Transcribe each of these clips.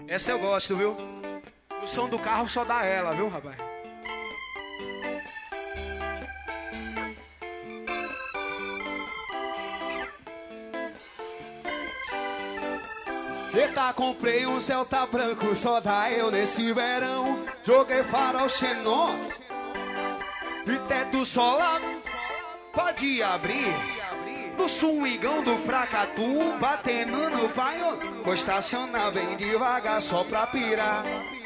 Essa eu gosto, viu? O som do carro só dá ela, viu, rapaz? Eita, comprei um Celta branco, só dá eu nesse verão. Joguei farol xenon e teto solar, pode abrir. No swingão do Pracatu, batendo no vaio. Vou estacionar bem devagar só pra pirar.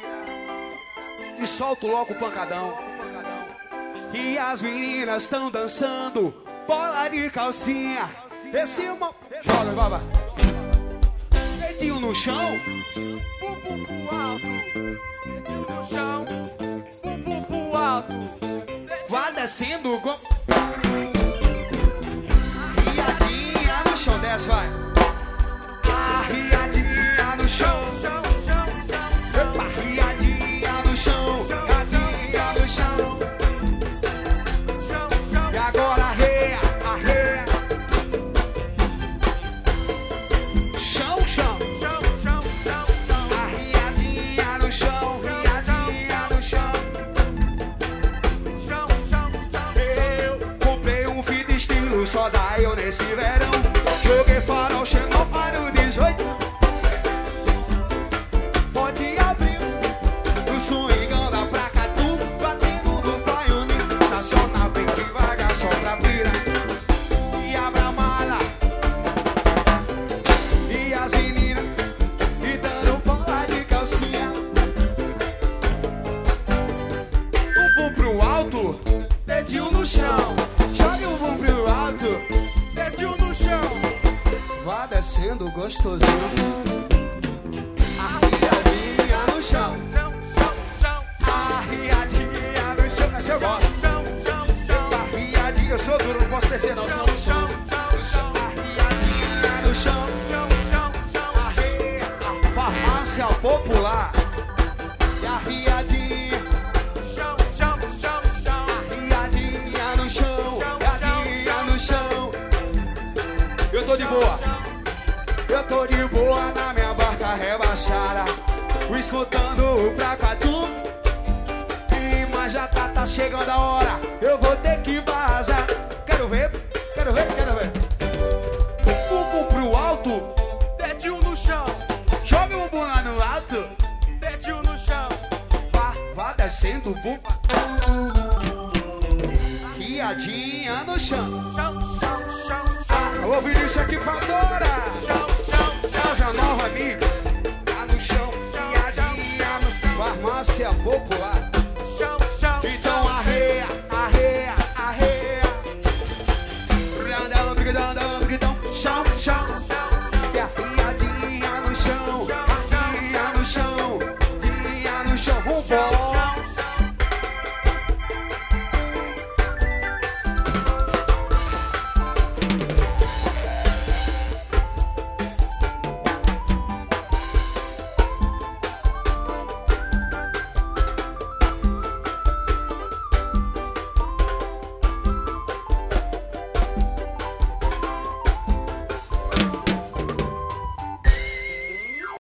E solto logo o pancadão. E as meninas estão dançando bola de calcinha. Esse irmão... Joga, baba. Dedinho no chão. Bumbum pro alto. Dedinho no chão. Bumbum pro alto. Vai descendo com... Riadinha no chão, desce, vai. Riadinha no chão. Epa, riadinha no chão. Riadinha no chão. E agora arreia, arreia. Chão, chão. Riadinha no chão. Riadinha no chão. Eu comprei um fita estilo, só dá eu nesse verão. Joguei farol xenon para o 18. Pode abrir o swingão da Pracatu, batendo no baione. Estaciona bem devagar só pra pirar. E abra a mala. E as meninas e dando bola de calcinha. Bumbum pro alto, dedinho no chão. Joga o bumbum pro alto, dedinho no chão. Vá descendo gostosinho. Arriadinha no chão. Arriadinha no chão. Essa eu gosto. Arriadinha, eu sou duro, não posso descer não. Arriadinha no chão. Arreia, farmácia popular. E arriadinha. Arriadinha no chão. Arriadinha no chão. Eu tô de boa. Eu tô de boa na minha barca rebaixada, escutando o Pracatu. Mas já tá chegando a hora, eu vou ter que vazar. Quero ver. Bumbum pro alto, Dedinho no chão. joga o bumbum lá no alto. Dedinho no chão. Vá descendo o bumbum. Riadinha no chão. Alô, Vinícius Equipadora. Casa Nova Mix. Tá no chão. Riadinha no chão. Farmácia Popular.